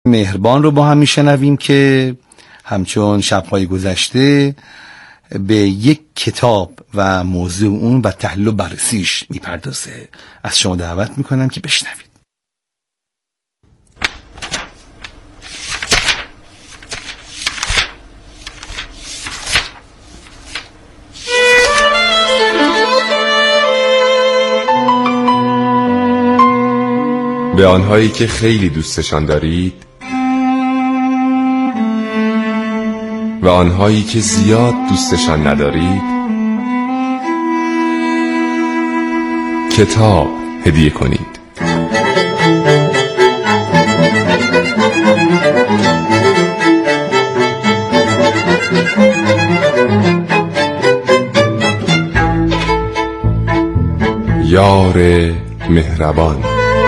مهربان رو با هم میشنویم که همچون شب‌های گذشته به یک کتاب و موضوع اون و تحلیل و بررسیش میپردازه. از شما دعوت میکنم که بشنوید. به آنهایی که خیلی دوستشان دارید و آنهایی که زیاد دوستشان ندارید کتاب هدیه کنید. یار مهربان.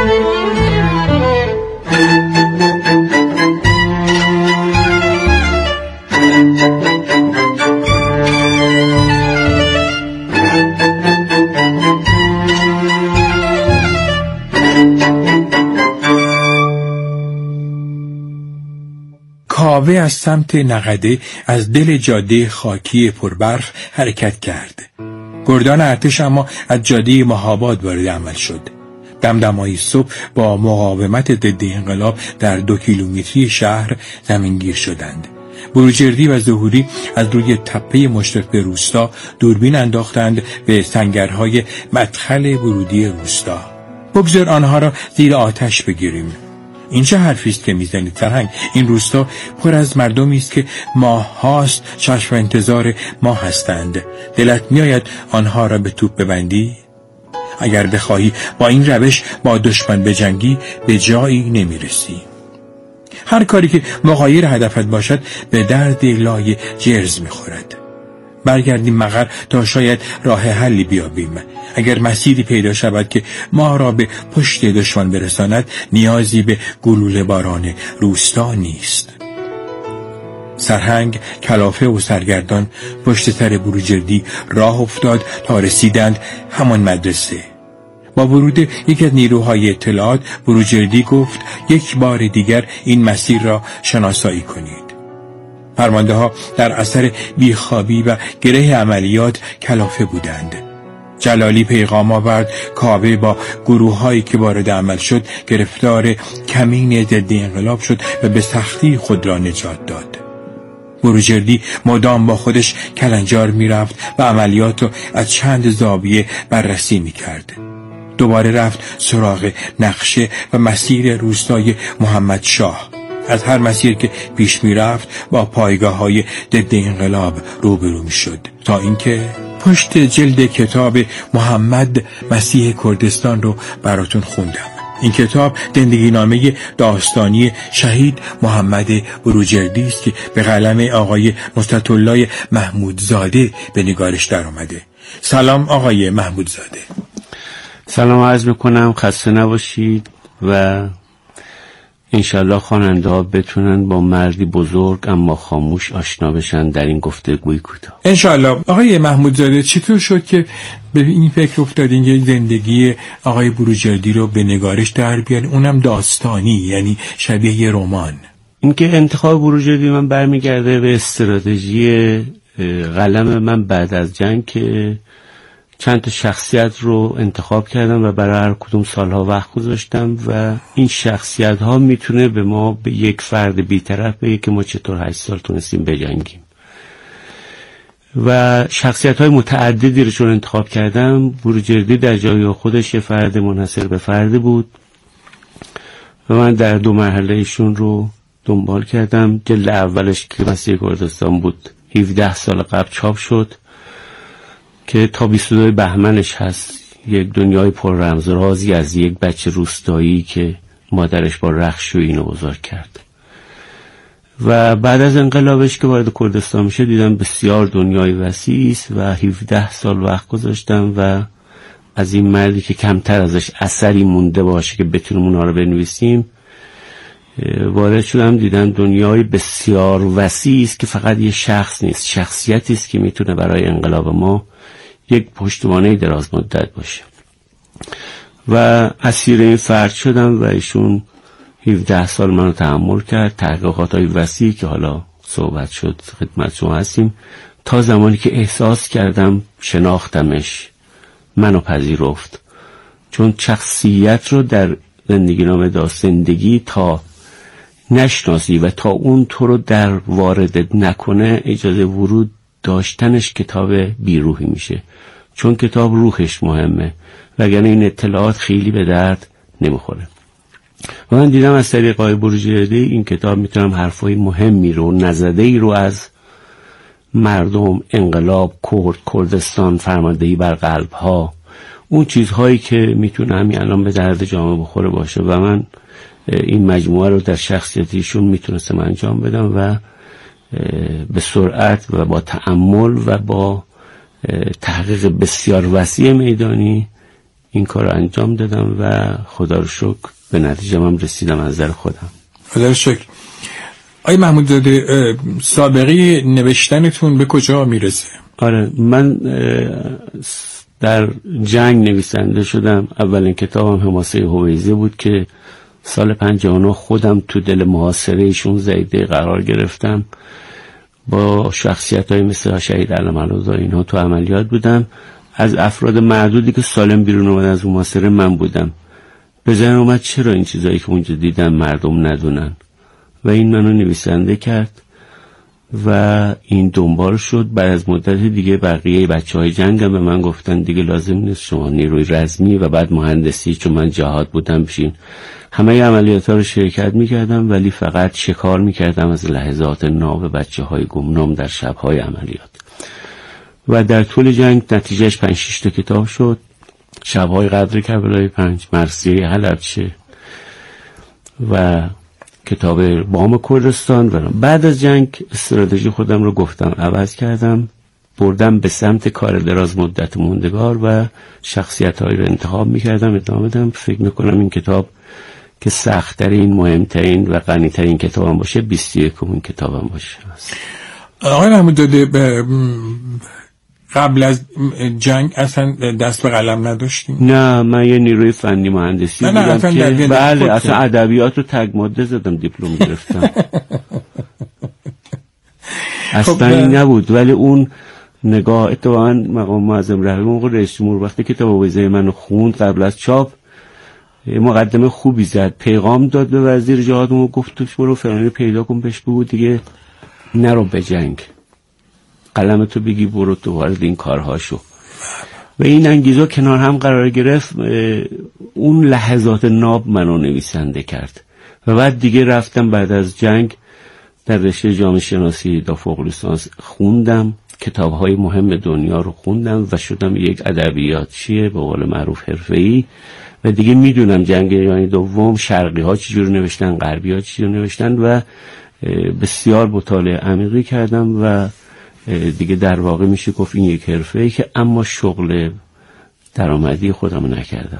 کاوه از سمت نقده از دل جاده خاکی پربرف حرکت کرد. گردان ارتش اما از جاده مهاباد وارد عمل شد. دمدمای صبح با مقاومت ضد انقلاب در 2 کیلومتری شهر زمینگیر شدند. بروجردی و ظهوری از روی تپه مشرف به روستا دوربین انداختند به سنگرهای مدخل ورودی روستا. بگذار آنها را زیر آتش بگیریم. این چه حرفی است که میزنید سرهنگ؟ این روستا پر از مردمی است که ماه هاست چشم انتظار ما هستند. دلت میآید آنها را به توپ ببندی؟ اگر بخواهی با این روش با دشمن بجنگی به جایی نمیرسی. هر کاری که مغایر هدفت باشد به درد لای جرز میخورد. برگردیم مقر تا شاید راه حلی بیابیم. اگر مسیری پیدا شود که ما را به پشت دشمن برساند نیازی به گلوله باران روستا نیست. سرهنگ، کلافه و سرگردان پشت سر بروجردی راه افتاد تا رسیدند همان مدرسه. با ورود یکی از نیروهای اطلاعات بروجردی گفت یک بار دیگر این مسیر را شناسایی کنید. فرمانده ها در اثر بیخوابی و گره عملیات کلافه بودند. جلالی پیغام آورد کاوه با گروه هایی که وارد عمل شد گرفتار کمین ضد انقلاب شد و به سختی خود را نجات داد. بروجردی مدام با خودش کلنجار می رفت و عملیات را از چند زاویه بررسی می کرد. دوباره رفت سراغ نقشه و مسیر روستای محمد شاه. از هر مسیر که پیش می رفت با پایگاه های ضد انقلاب روبرو می شد تا اینکه پشت جلد کتاب محمد مسیح کردستان رو براتون خوندم. این کتاب زندگی نامه داستانی شهید محمد بروجردی است که به قلم آقای مصطفی محمودزاده به نگارش در آمده. سلام آقای محمودزاده. سلام عرض میکنم، خسته نباشید و انشالله خواننده ها بتونن با مردی بزرگ اما خاموش آشنا بشن در این گفتگوی کوتاه. انشالله. آقای محمودزاده چطور شد که به این فکر افتادین که زندگی آقای بروجردی رو به نگارش در بیارین، اونم داستانی، یعنی شبیه یه رمان؟ اینکه انتخاب بروجردی من برمیگرده به استراتژی قلم من بعد از جنگ که چند تا شخصیت رو انتخاب کردم و برای هر کدوم سالها وقت گذاشتم و این شخصیت ها میتونه به ما به یک فرد بی‌طرف بگه که ما چطور 8 سال تونستیم بجنگیم. و شخصیت های متعددی رو چون انتخاب کردم، بروجردی در جای خودش فرد منحصر به فرد بود و من در 2 مرحله ایشون رو دنبال کردم. جلد اولش که مسیح کردستان بود 17 سال قبل چاپ شد که تا 22 بهمنش هست. یک دنیای پر رمز و رازی از یک بچه روستایی که مادرش با رخش و اینو بزرگ کرد. و بعد از انقلابش که وارد کردستان میشه دیدم بسیار دنیای وسیع است و 17 سال وقت گذاشتم و از این مردی که کمتر ازش اثری مونده باشه که بتونیم اونها رو بنویسیم وارد شدم. دیدم دنیای بسیار وسیع است که فقط یه شخص نیست، شخصیتی است که میتونه برای انقلاب ما یک پشتوانه دراز مدت باشه و اسیر این فرد شدم و ایشون 17 سال منو تحمل کرد، تحقیقات‌های وسیعی که حالا صحبت شد خدمت شما هستیم، تا زمانی که احساس کردم شناختمش، منو پذیرفت. چون شخصیت رو در زندگی نامه داست، زندگی تا نشناسی و تا اون تو رو در وارد نکنه، اجازه ورود داشتنش کتاب بیروحی میشه، چون کتاب روحش مهمه، وگرنه این اطلاعات خیلی به درد نمیخوره. و من دیدم از طریق آقای بروجردی این کتاب میتونم حرفای مهمی رو، نزده‌ای رو از مردم، انقلاب، کردستان، فرماندهی بر قلب‌ها، اون چیزهایی که میتونه همین الان به درد جامعه بخوره باشه و من این مجموعه رو در شخصیتیشون میتونستم انجام بدم و به سرعت و با تأمل و با تحقیق بسیار وسیع میدانی این کار رو انجام دادم و خدا رو شکر به نتیجه من رسیدم از نظر خودم. خدا رو شکر. آقای محمودزاده، سابقه نوشتنتون به کجا میرسه؟ آره، من در جنگ نویسنده شدم. اولین کتابم حماسه هویزه بود که سال 59 خودم تو دل محاصره 16 دقیقه قرار گرفتم. با شخصیت‌های مثل شهید علم الرضا اینها تو عملیات بودم. از افراد معدودی که سالم بیرون اومدن از محاصره من بودم. به ذهن اومد چرا این چیزایی که اونجا دیدم مردم ندونن و این منو نویسنده کرد و این دنبال شد. بعد از مدت دیگه بقیه بچه‌های جنگم به من گفتن دیگه لازم نیست شما نیروی رزمی و بعد مهندسی، چون من جهاد بودم، بشین. همه عملیات‌ها رو شرکت می‌کردم ولی فقط شکار می‌کردم از لحظات ناب بچه‌های گمنام در شب‌های عملیات. و در طول جنگ نتیجهش 5-6 تا کتاب شد. شب‌های قدر کربلای 5، مرثیه حلبچه و کتاب بام کردستان. و بعد از جنگ استراتژی خودم رو گفتم عوض کردم، بردم به سمت کار دراز مدت موندگار و شخصیت‌هایی رو انتخاب می‌کردم، ادامه بدم. فکر می‌کنم این کتاب که سخت‌ترین، مهمترین و غنی‌ترین کتابم باشه 21مین کتابم باشه. آقای محمودزاده، قبل از جنگ اصلا دست به قلم نداشتیم؟ نه، من یه نیروی فنی مهندسی بودم که بله اصلا ادبیات رو تگ ماده زدم، دیپلم گرفتم. اصلا این نبود. ولی اون نگاه، اتفاقا مقام معظم رهبری رئیس جمهور وقتی کتاب هویزه منو خوند قبل از چاپ، مقدمه خوبی زد، پیغام داد به وزیر جهاد و گفت برو فلانی پیدا کن بهش بگو دیگه نرو به جنگ، قلمتو بگی برو تو وارد این کارها شو. و این انگیزه کنار هم قرار گرفت. اون لحظات ناب منو نویسنده کرد و بعد دیگه رفتم بعد از جنگ در رشته جامعه شناسی تا فوق لیسانس خوندم، کتاب‌های مهم دنیا رو خوندم و شدم یک ادبیاتچی به قول معروف حرفه‌ای و دیگه میدونم جنگ جهانی دوم شرقی‌ها چجوری نوشتن، غربی‌ها چجوری نوشتن و بسیار مطالعه عمیقی کردم و دیگه در واقع میشه گفت این یک حرفه‌ای که اما شغل درآمدی خودم نکردم.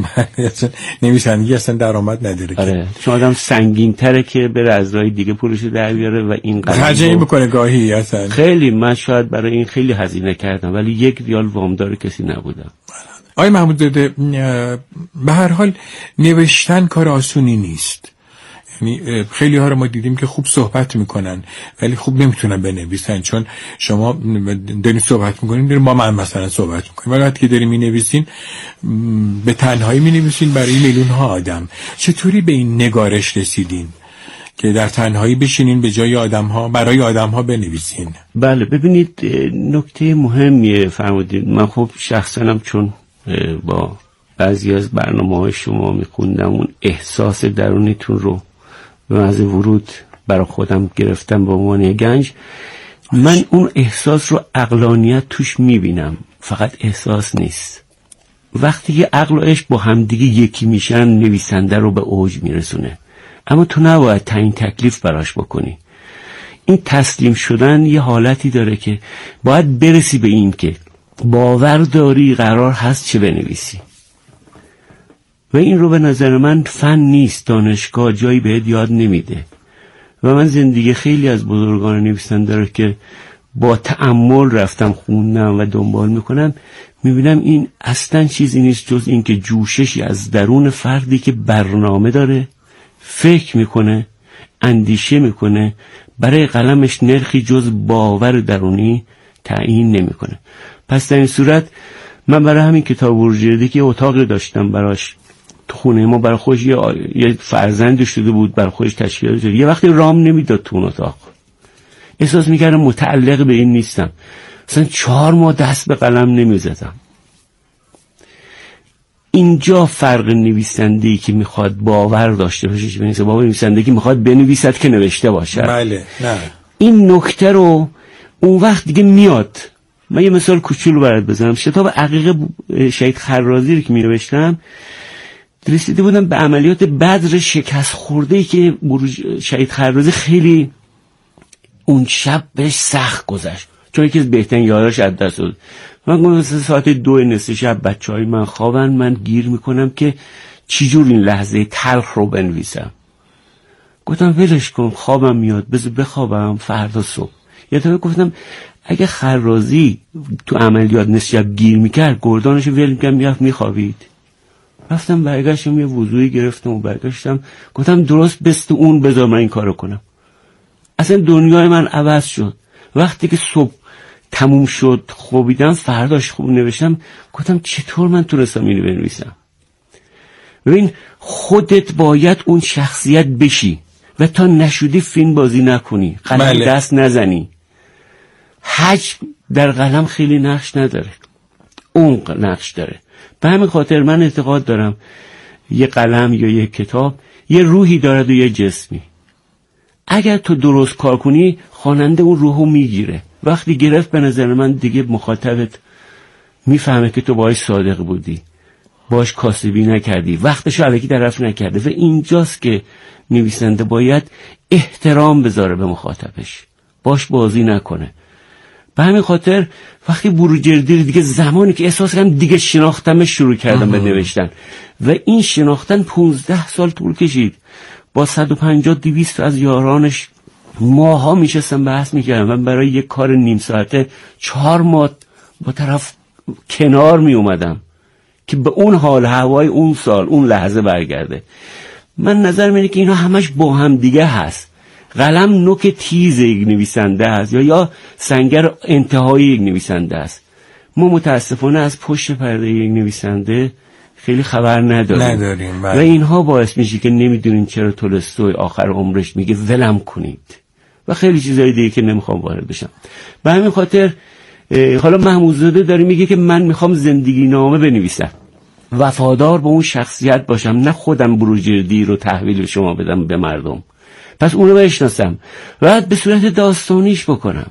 نویسندگی اصلا درآمد نداره. آره، چون آدم سنگین تره که بره از راه دیگه پولش در بیاره و این خرجی بکنه گاهی. اصلا خیلی من شاید برای این خیلی هزینه کردم ولی 1 ریال وامدار کسی نبودم. آقای محمودزاده، به هر حال نوشتن کار آسونی نیست. یعنی خیلی ها رو ما دیدیم که خوب صحبت میکنن ولی خوب نمیتونن بنویسن، چون شما دارین صحبت میکنین، دارین با من مثلا صحبت میکنین ولی وقتی که دارین مینویسین به تنهایی مینویسین برای میلیون ها آدم. چطوری به این نگارش رسیدین که در تنهایی بشینین به جای آدم ها برای آدم ها بنویسین؟ بله، ببینید نکته مهمیه فرمودید. من خب شخصا چون با بعضی از برنامه‌های شما میخوندم اون احساس درونیتون رو به محض ورود برای خودم گرفتم به عنوان گنج. من اون احساس رو عقلانیت توش میبینم، فقط احساس نیست. وقتی که عقل و عشق با همدیگه یکی میشن نویسنده رو به اوج میرسونه، اما تو نباید تعیین تکلیف براش بکنی. این تسلیم شدن یه حالتی داره که باید برسی به این که باور داری قرار هست چه بنویسی و این رو به نظر من فن نیست، دانشگاه جایی بهت یاد نمیده. و من زندگی خیلی از بزرگان نویسنده رو که با تأمل رفتم خوندم و دنبال میکنم میبینم این اصلا چیزی نیست جز این که جوششی از درون فردی که برنامه داره، فکر میکنه، اندیشه میکنه، برای قلمش نرخی جز باور درونی تعیین نمیکنه. پس در این صورت من برای همین کتاب بروجردی که اتاقی داشتم براش تو خونه ما، برای خودش یه فرزند شده بود، برای خودش تشکیل داده، یه وقتی رام نمیداد تو اون اتاق، احساس میکردم متعلق به این نیستم، مثلا 4 ماه دست به قلم نمیزدم. اینجا فرق نویسنده‌ای که میخواد باور داشته باشه بنویسه، باور نویسنده‌ای که میخواد بنویسد که نوشته باشه. بله، نه این نکته رو اون وقت دیگه میاد. من یه مثال کوچولو برات بزنم. کتاب عقیقه شهید خرازی رو که می‌نوشتم، رسیده بودم به عملیات بدر شکست خورده‌ای که شهید خرازی خیلی اون شب بهش سخت گذشت، چون یکی از بهترین یاراش از دست داد. من گفتم ساعت 2 شب بچه‌های من خوابن، من گیر میکنم که چجور این لحظه تلخ رو بنویسم. گفتم ولش کن، خوابم میاد، بذار بخوابم فردا صبح. یا تا گفتم اگه خرازی تو عملیات نصف شب گیر میکرد، گردانشو ول میکرد میرفت میخوابید. رفتم برگشتم، یه وضوعی گرفتم و برگشتم، گفتم درست بست اون، بذار من این کارو کنم. اصلا دنیای من عوض شد. وقتی که صبح تموم شد خوابیدم، فرداش خوب نوشتم، گفتم چطور من تونستم اینو بنویسم. ببین خودت باید اون شخصیت بشی و تا نشودی فیلم بازی نکنی، قلم دست نزنی. حجم در قلم خیلی نقش نداره، اون نقش داره. به همین خاطر من اعتقاد دارم یه قلم یا یه کتاب یه روحی دارد و یه جسمی. اگر تو درست کار کنی، خواننده اون روحو میگیره. وقتی گرفت، به نظر من دیگه مخاطبت میفهمه که تو باهاش صادق بودی، باهاش کاسبی نکردی، وقتشو الکی طرف نکرده. و اینجاست که نویسنده باید احترام بذاره به مخاطبش، باش بازی نکنه. به همین خاطر وقتی بروجردی دیگه زمانی که احساس کردم دیگه شناختمش، شروع کردم به نوشتن و این شناختن 15 سال طول کشید. با 150-200 از یارانش ماها میشستم بحث میکردم. من برای یک کار نیم ساعته 4 ماه با طرف کنار میومدم که به اون حال هوای اون سال اون لحظه برگرده. من نظر اینه که اینا همش با هم دیگه هست. قلم نوک تیز یک نویسنده هست یا سنگر انتهای یک نویسنده است. ما متاسفانه از پشت پرده یک نویسنده خیلی خبر نداریم. و اینها باعث میشه که نمیدونیم چرا تولستوی آخر عمرش میگه ولم کنید و خیلی چیزای دیگه که نمیخوام وارد بشم. به همین خاطر حالا محمودزاده داره میگه که من میخوام زندگی نامه بنویسم، وفادار به اون شخصیت باشم، نه خودم بروجردی رو تحویل شما بدم به مردم. پس اونو بشناسم و بعد به صورت داستانیش بکنم.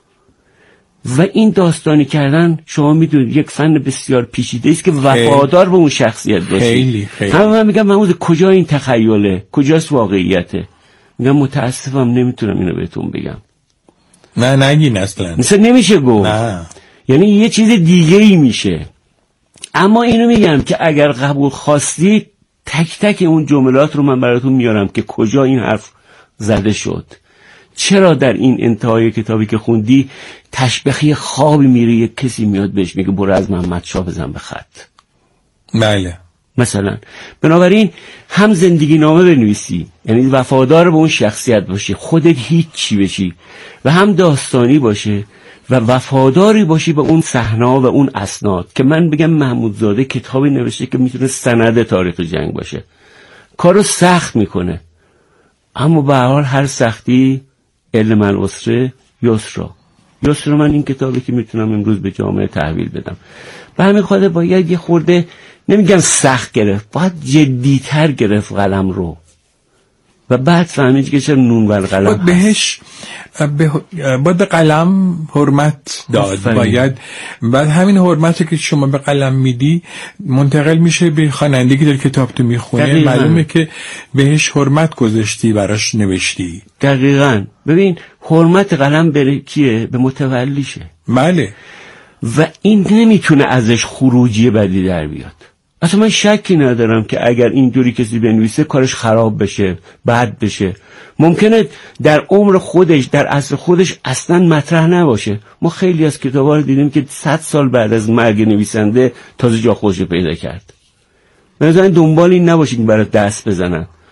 و این داستانی کردن شما میدونید یک فن بسیار پیچیده است که وفادار به اون شخصیت باشی. خیلی همه من میگم محمود کجا این تخیله، کجاست واقعیته؟ میگم متاسفم نمیتونم اینو بهتون بگم. نه نگین اصلا. مثلا نمیشه گفت. نه. یعنی یه چیز دیگه ای میشه. اما اینو میگم که اگر قبول خواستی تک تک اون جملات رو من براتون میارم که کجا این حرف زده شد. چرا در این انتهای کتابی که خوندی تشبیه خوابی میره، یک کسی میاد بهش میگه برو از محمد شاه بزن به خط. بله. مثلا بنابراین هم زندگی نامه بنویسی، یعنی وفادار به اون شخصیت باشی، خودت هیچ چی بشی، و هم داستانی باشه و وفاداری باشی به اون صحنه و اون اسناد. که من بگم محمودزاده کتابی نوشته که میتونه سند تاریخ جنگ باشه. کارو سخت میکنه، اما به هر حال هر سختی علم العسر یسرا. من این کتابی که میتونم امروز به جامعه تحویل بدم. به همین خاطر باید یه خورده، نمیگم سخت گرفت، باید جدیتر گرفت قلم رو و بعد فهمید که چرا نون بر قلم باید بهش باید به قلم حرمت داد. باید بعد همین حرمتی که شما به قلم میدی منتقل میشه به خواننده که در کتاب تو میخونه. معلومه که بهش حرمت گذاشتی، براش نوشتی. دقیقاً. ببین حرمت قلم به کیه؟ به متولیشه. بله. و این نمیتونه ازش خروجی بدی در بیاد. اصلا من شکی ندارم که اگر اینجوری کسی بنویسه کارش خراب بشه، بد بشه. ممکنه در عمر خودش، در عصر خودش اصلا مطرح نباشه. ما خیلی از کتابا رو دیدیم که 100 سال بعد از مرگ نویسنده تازه جا خودش رو پیدا کرد. مثلا دنبال این نباشید برای دست بزنن.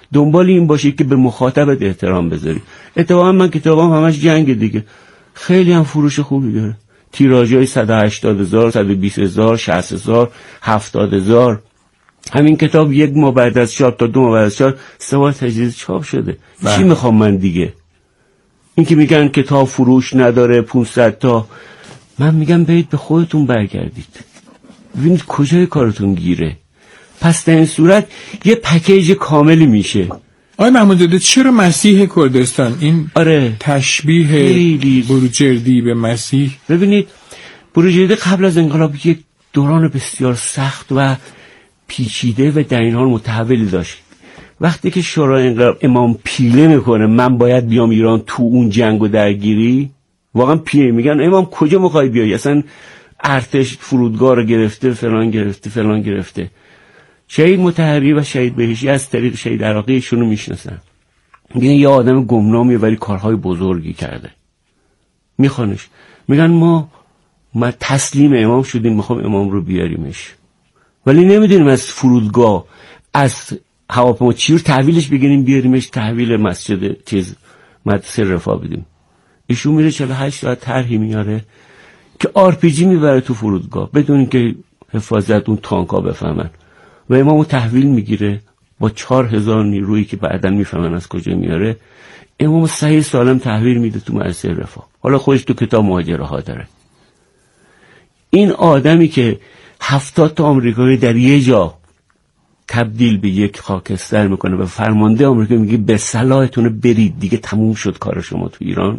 دنبال این باشی که به مخاطبت احترام بذاری. اتفاقا من کتابام همش جنگ دیگه، خیلی هم فروش خوبی داره، تیراژهای 180,000 120,000 60,000 70,000. همین کتاب 1 ماه بعد از چاپ تا 2 ماه بعد از چاپ 3 بار تجدید چاپ شده. چی میخوام من دیگه؟ این که میگن کتاب فروش نداره 500 تا، من میگم برید به خودتون برگردید ببینید کجای کارتون گیره. پس در این صورت یه پکیج کاملی میشه. آقای محمودزاده چرا مسیح کردستان این تشبیه بروجردی به مسیح؟ ببینید بروجردی قبل از انقلاب یک دوران بسیار سخت و پیچیده و در این حال متحولی داشت. وقتی که شورای انقلاب امام پیله میکنه من باید بیام ایران تو اون جنگ و درگیری، واقعا پیله میگن امام کجا میخوای بیای، اصلا ارتش فرودگاه رو گرفته فلان گرفته. شهید مطهری و شهید بهشتی از طریق شهید عراقی ایشونو میشناسن، میگن یه آدم گمنامیه ولی کارهای بزرگی کرده، میخوانش، میگن ما تسلیم امام شدیم میخوام امام رو بیاریمش، ولی نمیدونیم از فرودگاه از هواپیما چی رو تحویلش بگیریم بیاریمش تحویل مسجد مدرسه رفاه بدیم. ایشون میره 48 ساعت طرحی میاره که آرپیجی میبره تو فرودگاه بدون اینکه حفاظت اون تانکا بفهمن و امامو تحویل میگیره با 4,000 نیرویی که بعداً میفهمن از کجا میاره. امامو صحیح سالم تحویل میده تو مدرسه رفاه. حالا خودش تو کتاب مهاجره ها داره. این آدمی که 70 تا آمریکایی در یه جا تبدیل به یک خاکستر میکنه و فرمانده آمریکا میگه به صلاحتون برید دیگه تموم شد کار شما تو ایران،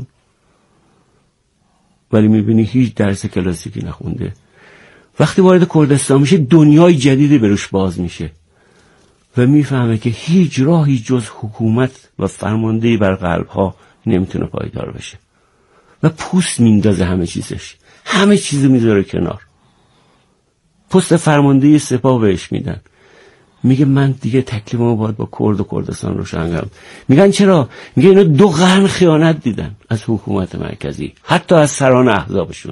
ولی میبینی هیچ درس کلاسیکی نخونده. وقتی وارد کردستان میشه دنیای جدیدی بروش باز میشه و میفهمه که هیچ راهی جز حکومت و فرماندهی بر قلبها نمیتونه پایدار بشه و پوست میندازه همه چیزو میذاره کنار. پست فرماندهی سپاه بهش میدن، میگه من دیگه تکلیفمو باید با کرد و کردستان روشن کنم. میگن چرا؟ میگه اینا 2 قرن خیانت دیدن از حکومت مرکزی، حتی از سران احزابشون.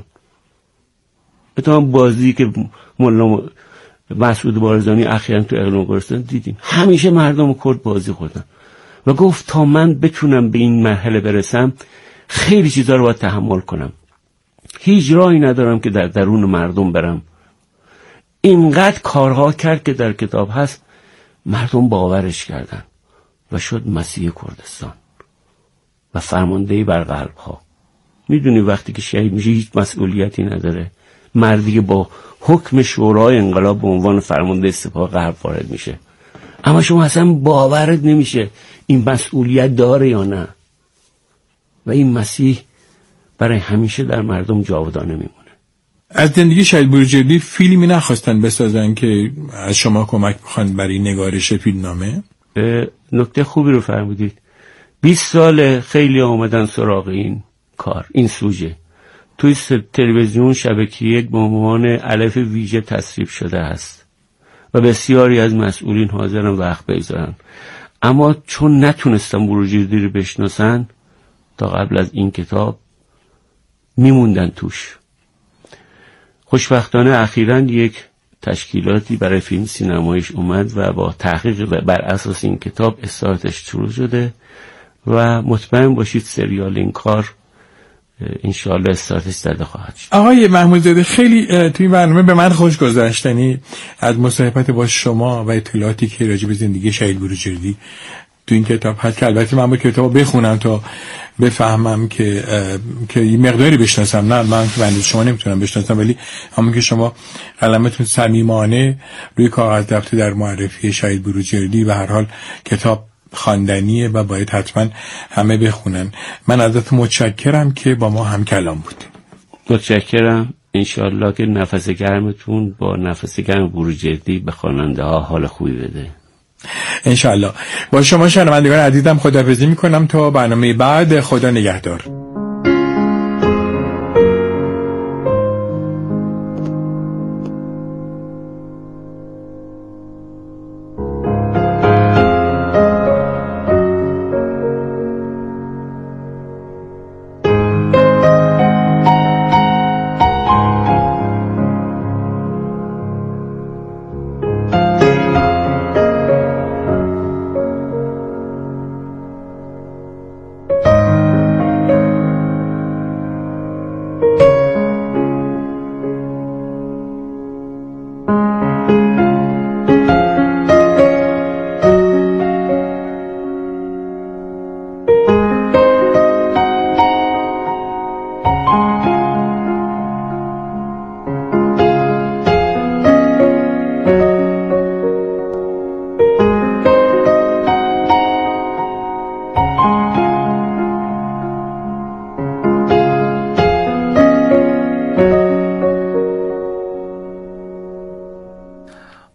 اتفاقا بازی که مولا مسعود بارزانی اخیراً تو اقلیم گرستان دیدیم، همیشه مردم کرد بازی خوردن و گفت تا من بتونم به این مرحله برسم خیلی چیزا رو باید تحمل کنم، هیچ راهی ندارم که در درون مردم برم. اینقدر کارها کرد که در کتاب هست مردم باورش کردن و شد مسیح کردستان و فرماندهی بر قلب ها. میدونی وقتی که شهید میشه هیچ مسئولیتی نداره، مردی که با حکم شورای انقلاب به عنوان فرمانده سپاه غرب وارد میشه، اما شما اصلا باورت نمیشه این مسئولیت داره یا نه. و این مسیح برای همیشه در مردم جاودانه میمونه. از زندگی شهید بروجردی فیلمی نخواستن بسازن که از شما کمک بخوان برای نگارش فیلمنامه؟ نکته خوبی رو فرمودید. 20 سال خیلی آمدن سراغ این کار، این سوژه. توی تلویزیون شبکه 1 به عنوان الف ویژه تصویب شده است و بسیاری از مسئولین حاضرن وقت بگذارن، اما چون نتونستن بروجردی رو بشناسن تا قبل از این کتاب میموندن توش. خوشبختانه اخیراً یک تشکیلاتی برای فیلم سینماییش اومد و با تحقیق بر اساس این کتاب استارتش شروع شده و مطمئن باشید سریال این کار انشاءالله استارتش زده خواهد شد. آقای محمودزاده خیلی توی برنامه به من خوش گذشتنی از مصاحبت با شما و اطلاعاتی که راجع به زندگی شهید بروجردی تو این کتاب هست که البته من با کتاب بخونم تا بفهمم که یه مقداری بشناسم. نه من که بنده شما نمیتونم بشناسم، ولی همون که شما قلمتون صمیمانه روی کاغذ دفته در معرفی شهید بروجردی و هر حال کتاب خواندنیه و باید حتما همه بخونن. من ازت متشکرم که با ما هم کلام بودیم. متشکرم. انشالله که نفس گرمتون با نفس گرم بروجردی به خواننده ها حال خوبی بده. انشالله. با شما شنوندگان عزیزم خداحافظی میکنم تا برنامه بعد. خدا نگهدار.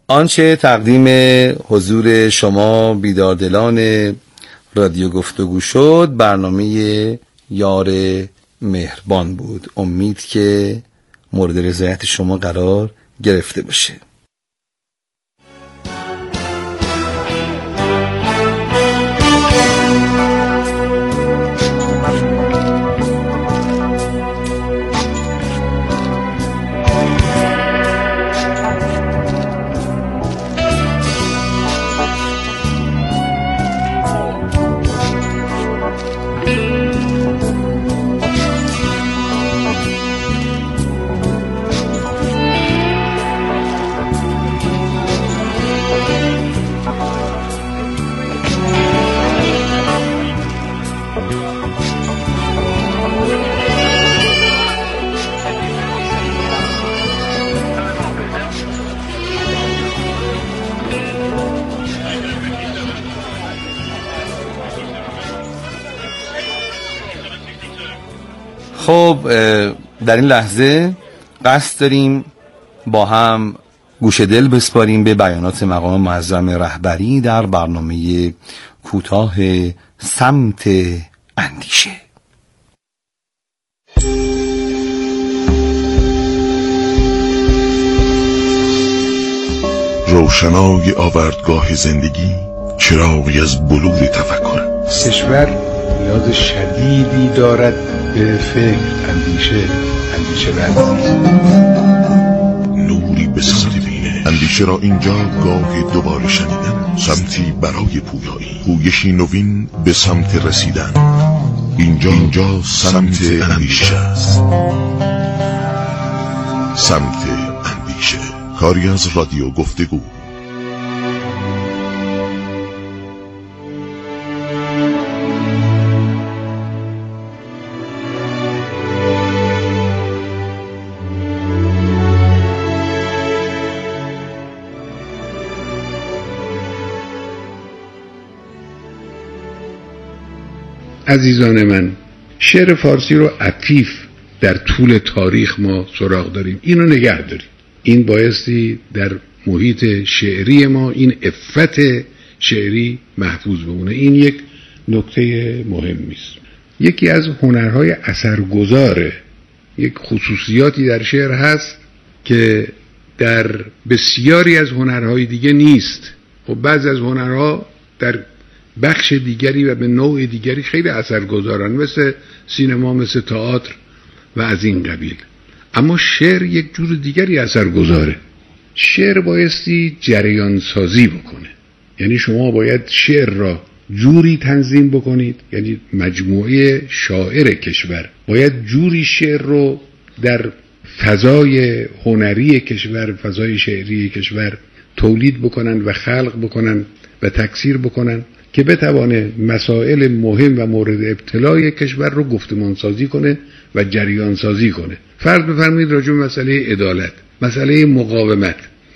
آنچه تقدیم حضور شما بیداردلان رادیو گفتگو شد برنامه یار مهربان بود. امید که مورد رضایت شما قرار گرفته باشه. خب در این لحظه قصد داریم با هم گوش دل بسپاریم به بیانات مقام معظم رهبری در برنامه کوتاه سمت اندیشه. روشنای آوردگاه زندگی، چراغی از بلور تفکر. کشور نیاز شدیدی دارد به فکر، اندیشه ورزی، نوری به سمت بینه. اندیشه را اینجا گاه دوباره شنیدن، سمتی برای پویایی، پویشی نوین به سمت رسیدن. اینجا سمت اندیشه است. سمت اندیشه، کاری از رادیو گفتگو. عزیزان من، شعر فارسی رو عفیف در طول تاریخ ما سراغ داریم. اینو نگه داریم. این بایستی در محیط شعری ما این عفت شعری محفوظ بمونه. این یک نکته مهمی است. یکی از هنرهای اثرگذار، یک خصوصیاتی در شعر هست که در بسیاری از هنرهای دیگه نیست. خب بعضی از هنرها در بخش دیگری و به نوع دیگری خیلی اثرگذارن، مثل سینما، مثل تئاتر و از این قبیل. اما شعر یک جور دیگری اثرگذاره. شعر بایستی جریان سازی بکنه. یعنی شما باید شعر را جوری تنظیم بکنید، یعنی مجموعه شاعر کشور باید جوری شعر رو در فضای هنری کشور، فضای شعری کشور تولید بکنن و خلق بکنن و تکثیر بکنن که بتوانه مسائل مهم و مورد ابتلای کشور رو گفتمان سازی کنه و جریان سازی کنه. فرض بفرمایید راجع به مسئله عدالت، مسئله مقاومت،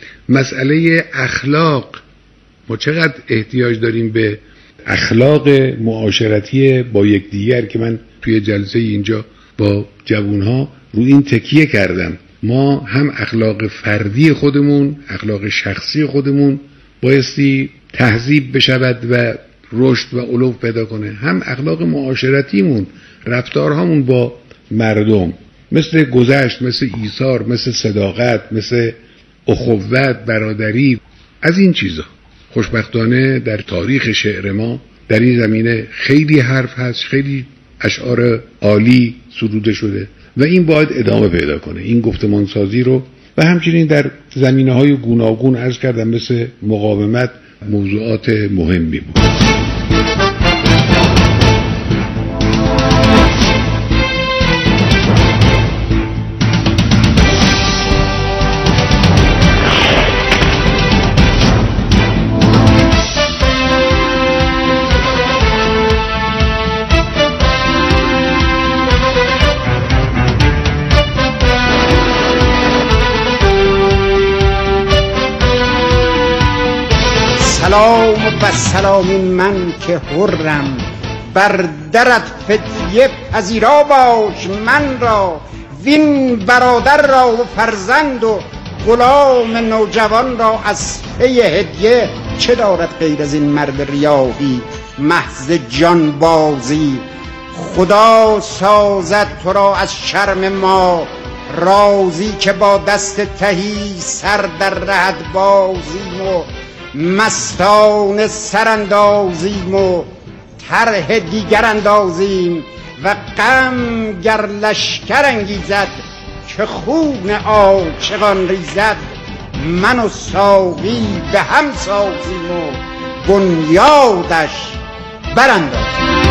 مسئله اخلاق. ما چقدر احتیاج داریم به اخلاق معاشرتی با یکدیگر که من توی جلسه اینجا با جوانها رو این تکیه کردم. ما هم اخلاق فردی خودمون، اخلاق شخصی خودمون بایستی تهذیب بشود و رشد و علو پیدا کنه، هم اخلاق معاشرتیمون، رفتارهامون با مردم، مثل گذشت، مثل ایثار، مثل صداقت، مثل اخوت، برادری، از این چیزا. خوشبختانه در تاریخ شعر ما در این زمینه خیلی حرف هست، خیلی اشعار عالی سروده شده و این باید ادامه پیدا کنه، این گفتمان سازی رو. و همچنین در زمینه‌های گوناگون عرض کردم مثل مقاومت موضوعات مهمی بود. سلام و سلامی من که حرم، بر درت فتیه پذیرا باش من را، وین برادر را و فرزند و غلام نوجوان را از پی هدیه چه دارد غیر از این مرد ریاحی محض جانبازی؟ خدا سازد تو را از شرم ما رازی که با دست تهی سر در رهت بازیم و مستان سراندازیم و طرح دیگر اندازیم و غم گر لشکر انگیزد که خون عاشقان ریزد من و ساقی به هم سازیم و بنیادش براندازیم.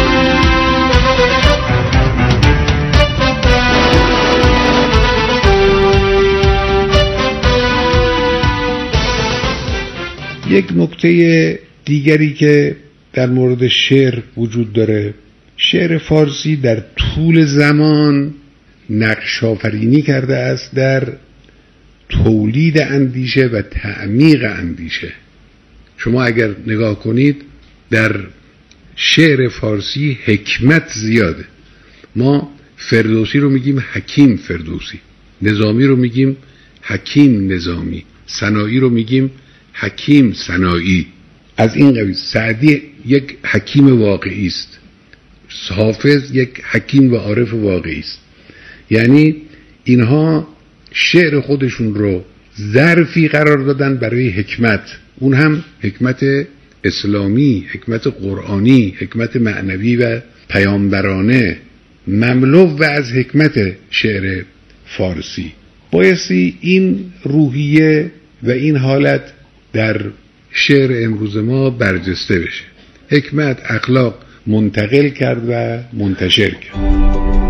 یک نکته دیگری که در مورد شعر وجود داره، شعر فارسی در طول زمان نقش آفرینی کرده است در تولید اندیشه و تعمیق اندیشه. شما اگر نگاه کنید در شعر فارسی حکمت زیاده. ما فردوسی رو میگیم حکیم فردوسی، نظامی رو میگیم حکیم نظامی، سنایی رو میگیم حکیم سنایی. از این قبیل سعدی یک حکیم واقعی است، حافظ یک حکیم و عارف واقعی است. یعنی اینها شعر خودشون رو ظرفی قرار دادن برای حکمت، اون هم حکمت اسلامی، حکمت قرآنی، حکمت معنوی و پیامبرانه، مملو از حکمت شعر فارسی. بایستی این روحیه و این حالت در شعر امروز ما برجسته بشه. حکمت، اخلاق منتقل کرد و منتشر کرد.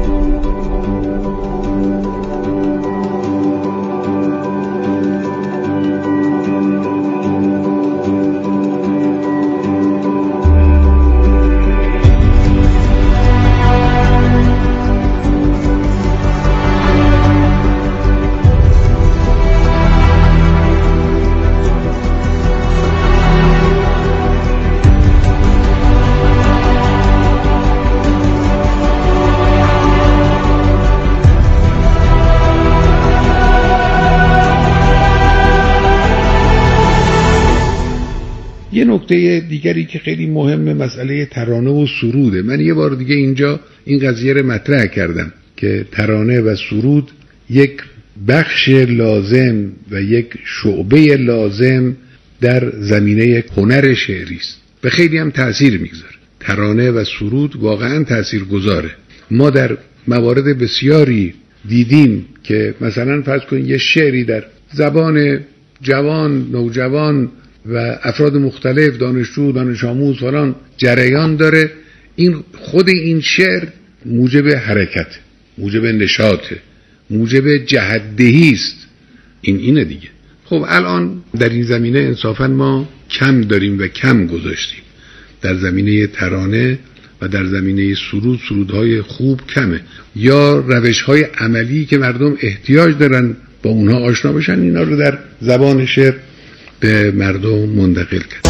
یه نکته دیگری که خیلی مهمه مسئله ترانه و سروده. من یه بار دیگه اینجا این قضیه رو مطرح کردم که ترانه و سرود یک بخش لازم و یک شعبه لازم در زمینه هنر شعری است و خیلی هم تأثیر میگذاره. ترانه و سرود واقعا تأثیر گذاره. ما در موارد بسیاری دیدیم که مثلا فرض کنید یه شعری در زبان جوان، نوجوان و افراد مختلف، دانشجو، دانش آموز فلان جریان داره، این خود این شعر موجب حرکت، موجب نشاط، موجب جهت‌دهی است. اینه دیگه. خب الان در این زمینه انصافا ما کم داریم و کم گذاشتیم. در زمینه ترانه و در زمینه سرود، سرودهای خوب کمه، یا روش‌های عملی که مردم احتیاج دارن با اونها آشنا بشن اینا رو در زبان شعر به مردم منتقل کرد.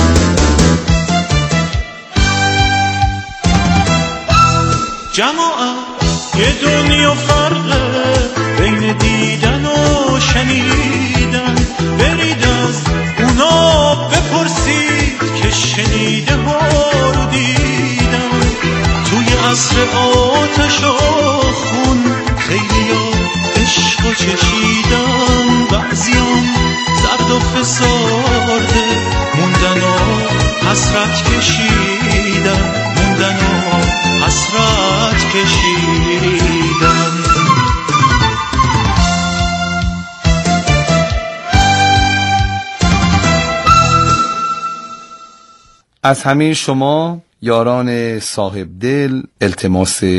جماعت یه دنیا فرقه بین دیدن و شنیدن، برید از اونا بپرسید که شنیده ها رو دیدن. توی عصر آتش و خون خیلی ها عشق و چشیدن، بعضیان زرد و فسارده موندن و حسرت کشیدن، موندن و حسرت کشیدن. از همه شما یاران صاحب دل التماس